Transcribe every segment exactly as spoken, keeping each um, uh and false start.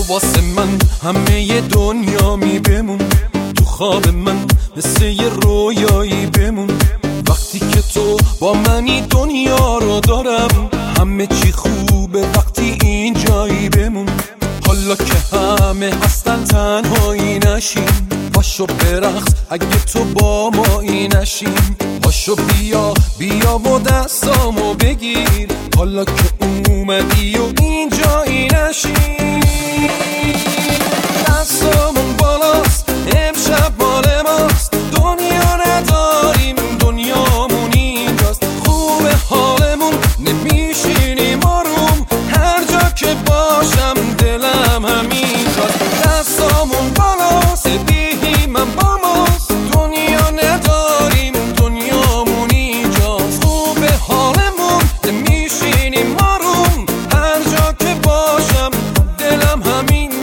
واسه من همه دنیا می بمون، تو خواب من مثل یه رویایی بمون. وقتی که تو با منی دنیا رو دارم، همه چی خوبه وقتی اینجایی بمون. حالا که همه هستن تنهایی نشیم، پاشو برقص اگه تو با مایی نشیم. پاشو بیا بیا و دستامو بگیر، حالا که اومدی و اینجایی نشیم. دستامون بالاست امشب مال ماست، دنیا نداریم دنیامون اینجاست. خوبه حالمون نمیشینیم آروم، هر جا که باشم دلم همینجاست. دستامون بالاست دیدی من با ماست، دنیا نداریم دنیامون اینجاست. خوبه حالمون نمیشینیم آروم، هر جا که باشم دلم همینجاست.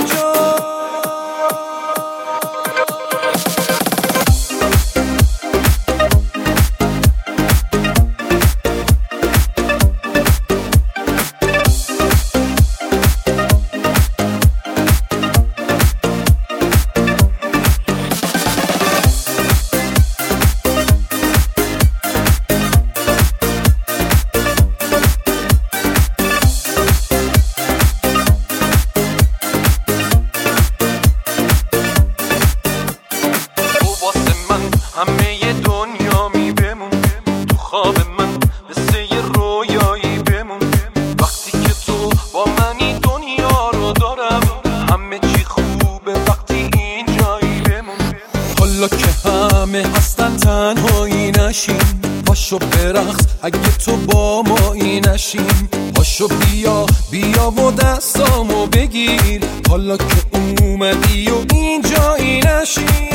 همه دنیا می بمون، تو خواب من مثل یه رویایی بمون. وقتی که تو با منی دنیا رو دارم، همه چی خوبه وقتی اینجایی بمون. حالا که همه هستن تنهایی نشیم، پاشو برقص اگه تو با مایی نشیم. پاشو بیا بیا و دستامو بگیر، حالا که اومدی و اینجایی نشیم.